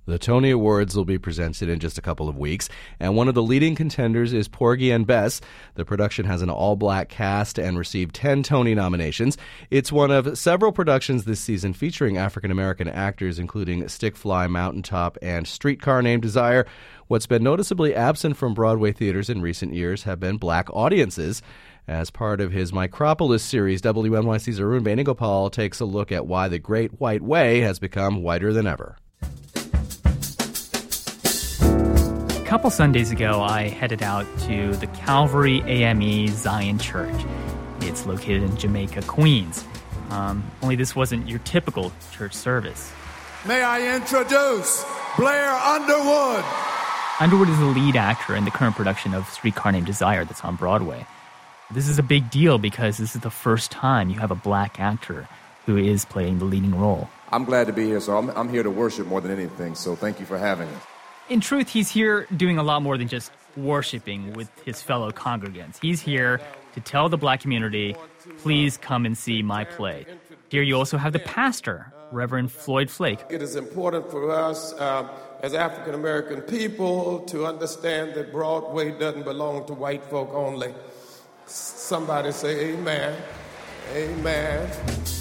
The Tony Awards will be presented in just a couple of weeks, and one of the leading contenders is Porgy and Bess. The production has an all-black cast and received 10 Tony nominations. It's one of several productions this season featuring African-American actors, including Stickfly, Mountaintop, and Streetcar Named Desire. What's been noticeably absent from Broadway theaters in recent years have been black audiences. As part of his Micropolis series, WNYC's Arun Venugopal takes a look at why the Great White Way has become whiter than ever. A couple Sundays ago, I headed out to the Calvary AME Zion Church. It's located in Jamaica, Queens. Only this wasn't your typical church service. May I introduce Blair Underwood. Underwood is the lead actor in the current production of Streetcar Named Desire that's on Broadway. This is a big deal because this is the first time you have a black actor who is playing the leading role. I'm glad to be here, so I'm here to worship more than anything, so thank you for having us. In truth, he's here doing a lot more than just worshiping with his fellow congregants. He's here to tell the black community, please come and see my play. Here you also have the pastor, Reverend Floyd Flake. It is important for us as African-American people to understand that Broadway doesn't belong to white folk only. Somebody say amen. Amen.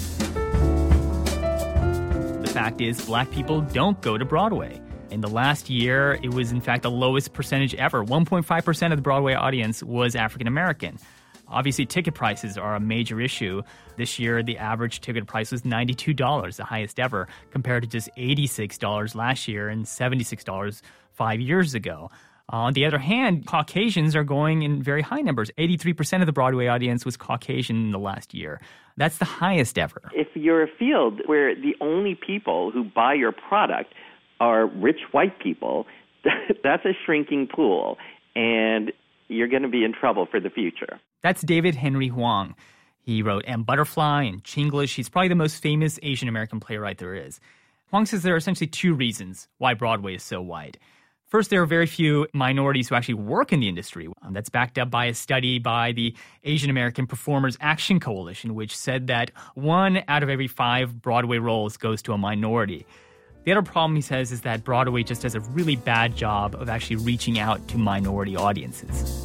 The fact is, black people don't go to Broadway. In the last year, it was in fact the lowest percentage ever. 1.5% of the Broadway audience was African American. Obviously, ticket prices are a major issue. This year, the average ticket price was $92, the highest ever, compared to just $86 last year and $76 5 years ago. On the other hand, Caucasians are going in very high numbers. 83% of the Broadway audience was Caucasian in the last year. That's the highest ever. If you're a field where the only people who buy your product are rich white people, that's a shrinking pool, and you're going to be in trouble for the future. That's David Henry Hwang. He wrote *M. Butterfly* and *Chinglish*. He's probably the most famous Asian American playwright there is. Hwang says there are essentially two reasons why Broadway is so wide. First, there are very few minorities who actually work in the industry. That's backed up by a study by the Asian American Performers Action Coalition, which said that 1 out of every 5 Broadway roles goes to a minority. The other problem, he says, is that Broadway just does a really bad job of actually reaching out to minority audiences.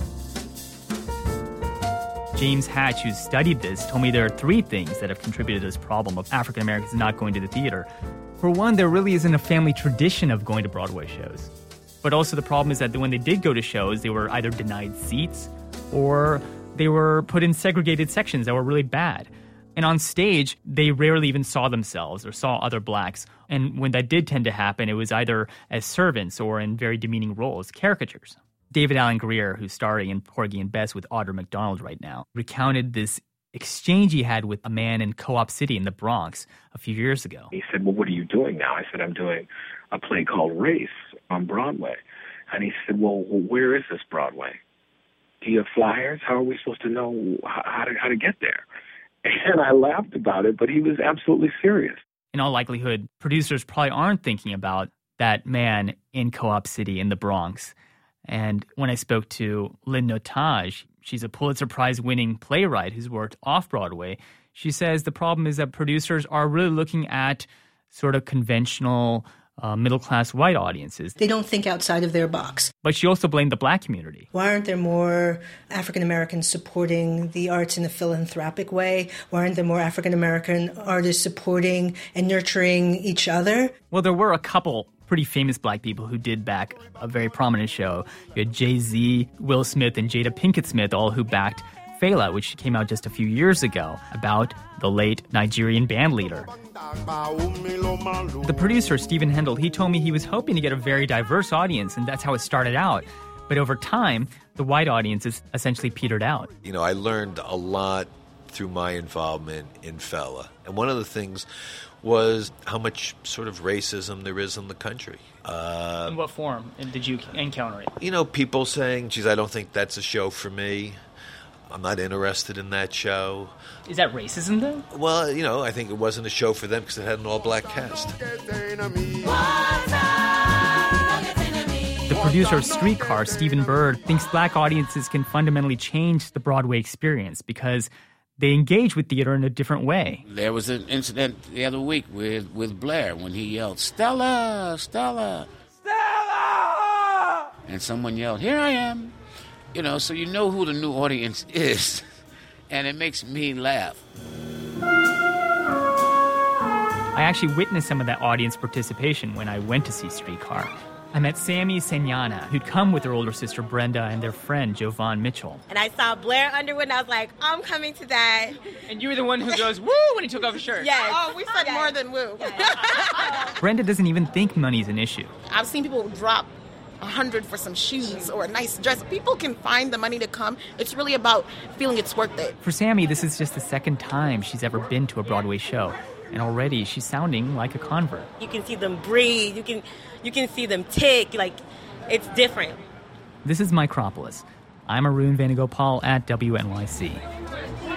James Hatch, who studied this, told me there are 3 things that have contributed to this problem of African Americans not going to the theater. For one, there really isn't a family tradition of going to Broadway shows. But also the problem is that when they did go to shows, they were either denied seats or they were put in segregated sections that were really bad. And on stage, they rarely even saw themselves or saw other blacks. And when that did tend to happen, it was either as servants or in very demeaning roles, caricatures. David Alan Grier, who's starring in Porgy and Bess with Audra McDonald right now, recounted this exchange he had with a man in Co-op City in the Bronx a few years ago. He said, well, what are you doing now? I said, I'm doing a play called Race on Broadway. And he said, well, where is this Broadway? Do you have flyers? How are we supposed to know how to get there? And I laughed about it, but he was absolutely serious. In all likelihood, producers probably aren't thinking about that man in Co-op City in the Bronx. And when I spoke to Lynn Notage, she's a Pulitzer Prize-winning playwright who's worked off-Broadway, she says the problem is that producers are really looking at sort of conventional middle-class white audiences. They don't think outside of their box. But she also blamed the black community. Why aren't there more African Americans supporting the arts in a philanthropic way? Why aren't there more African American artists supporting and nurturing each other? Well, there were a couple pretty famous black people who did back a very prominent show. You had Jay-Z, Will Smith, and Jada Pinkett Smith, all who backed Fela, which came out just a few years ago, about the late Nigerian band leader. The producer, Stephen Hendel, he told me he was hoping to get a very diverse audience, and that's how it started out. But over time, the white audience has essentially petered out. You know, I learned a lot through my involvement in Fela. And one of the things was how much sort of racism there is in the country. In what form did you encounter it? You know, people saying, geez, I don't think that's a show for me. I'm not interested in that show. Is that racism, then? Well, you know, I think it wasn't a show for them because it had an all-black cast. The producer of Streetcar, Stephen Bird, thinks black audiences can fundamentally change the Broadway experience because They engage with theater in a different way. There was an incident the other week with Blair when he yelled, "Stella! Stella! Stella!" And someone yelled, "Here I am." So you know who the new audience is. And it makes me laugh. I actually witnessed some of that audience participation when I went to see Streetcar. I met Sammy Senyana, who'd come with her older sister Brenda and their friend Jovan Mitchell. And I saw Blair Underwood, and I was like, I'm coming to that. And you were the one who goes, woo, when he took off his shirt. Yes. Oh, we said more than woo. Brenda doesn't even think money's an issue. I've seen people drop $100 for some shoes or a nice dress. People can find the money to come. It's really about feeling it's worth it. For Sammy, this is just the second time she's ever been to a Broadway show. And already she's sounding like a convert. You can see them breathe. You can see them tick. Like, it's different. This is Micropolis. I'm Arun Venugopal at WNYC.